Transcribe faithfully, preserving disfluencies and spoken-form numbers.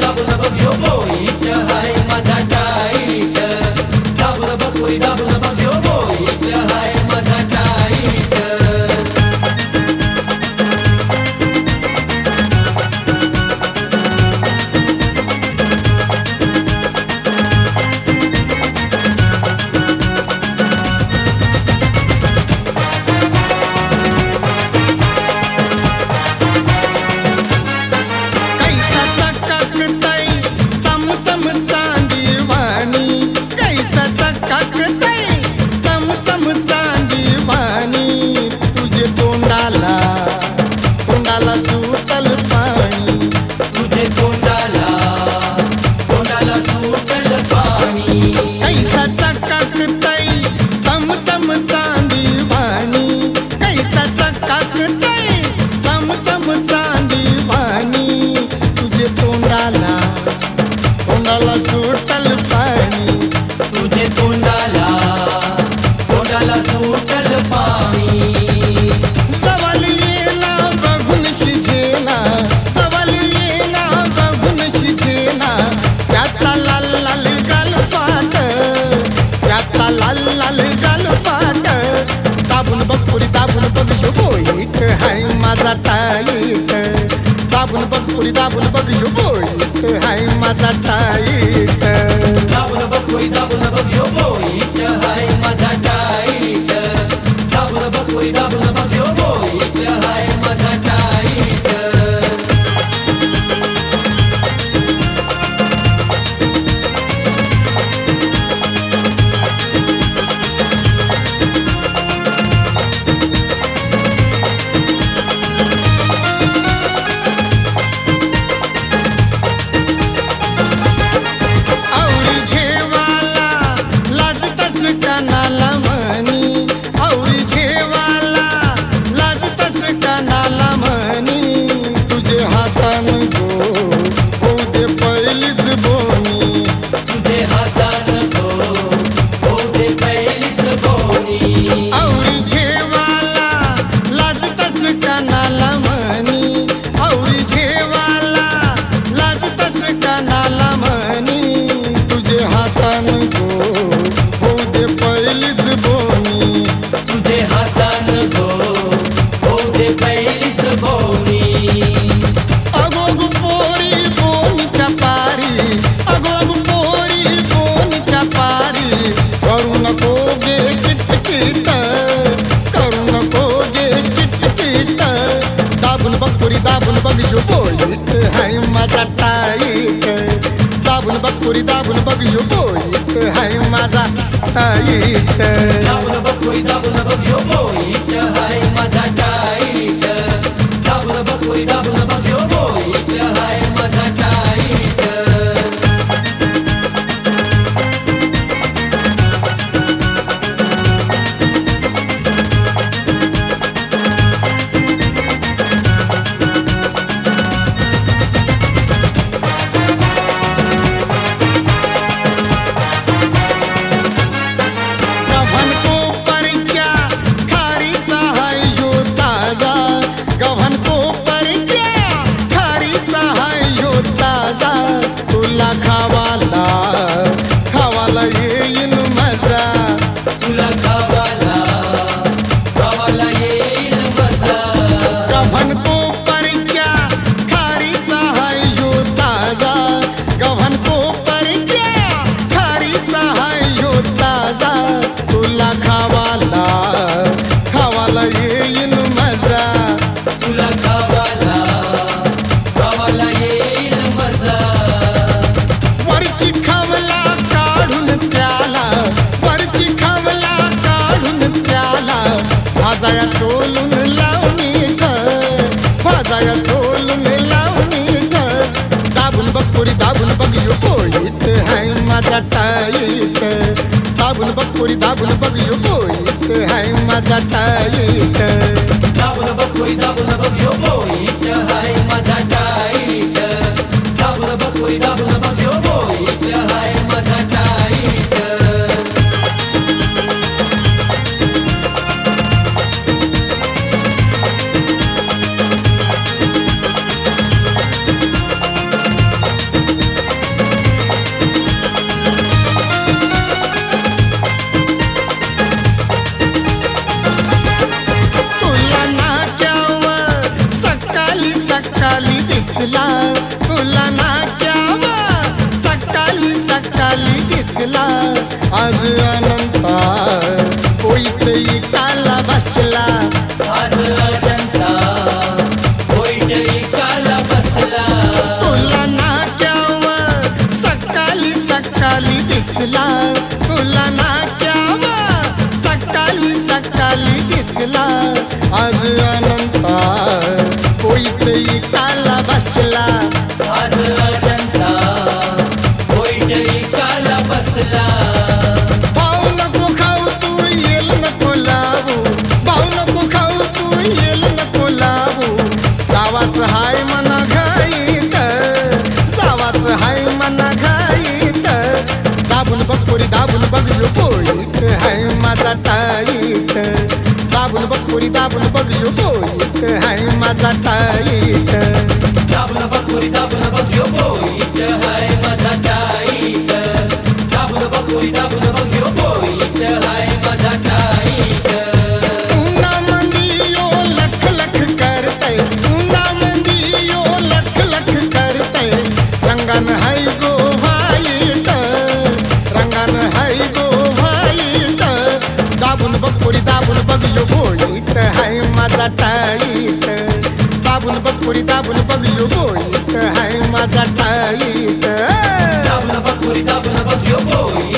दाबून बघ ह्यो बोईट हाय माझा टाईट दाबून बघ पोरी दाबून बघ ह्यो बोईट हाय माझा टाईट सुटल पाणी तुझे तोंडाला तोंडाला सुटल पाणी सवाल येना बघून शिजेना सवाल येना बघून शिजेना त्याचा लाल लाल गाल फाट त्याचा लाल लाल गाल फाट दाबून बघ पुरी दाबून बघ ह्यो बोईट हाय माझा टाईट दाबून बघ पुरी दाबून बघ ह्यो बोईट हाय माझा टाईट दाबून बघ पोरी दाबून बघ ह्यो बोईट हाय माझा टाईट दाबून बघ पोरी दाबून बघ ह्यो बोईट हाय माझा टाईट दाबून बघ ह्यो बोईट हाय माझा टाईट दाबून बघ पुरी दाबून बघ ह्यो बोईट हाय माझा टाईट दाबून बघ पोरी दाबून बघ ह्यो बोईट हाय माझा टाईट दाबून बघ पोरी दाबून बघ ह्यो बोईट हाय माझा टाईट भाजाया चोलून लावणी भाजाया चोलून लावणी दाबून बघ पुरी दाबून बघ ह्यो बोईट हाय माझा टाईट दाबून बघ पुरी दाबून बघ ह्यो बोईट हाय माझा टाईट दाबून बघ पोरी दाबून बघ ह्यो बोईट हाय माझा टाईट दाबून बघ पोरी दाबून बघ ह्यो बोईट हाय माझा टाईट सकाळी दिसला तुला नाक्यावर सकाळी सकाळी दिसला आज अनंता कोईत इकाला बसला आज अनंता कोईत इकाला बसला तुला नाक्यावर सकाळी सकाळी दिसला तुला नाक्यावर सकाळी सकाळी दिसला आज अनंता कोईत इकाला बसला आज अनंता कोईत इकाला बसला भाऊ नको खाऊ तू येल नको लावू भाऊ नको खाऊ तू येल नको लावू जावाच हाय मना घाईत जावाच हाय मना घाईत दाबून बघ पोरी दाबून बघ यो पोईत हाय माझा टाईट दाबून बघ पोरी दाबून बघ यो पोईत हाय माझा टाईट दाबून बघ पोरी दाबून बघ यो पोईत हाय माझा टाईट दाबून बघ पोरी दाबून बघ यो पोईत हाय माझा टाईट उन्हामंदी यो लख लख करतय उन्हामंदी यो लख लख करतय रंगान हाय गो व्हाईट रंगान हाय गो व्हाईट दाबून बघ पोरी दाबून बघ यो पोईत हाय माझा टाईट दाबून बघ पोरी दाबून बघ यो पोईत हाय माझा टाईट दाबून बघ पोरी दाबून बघ यो पोईत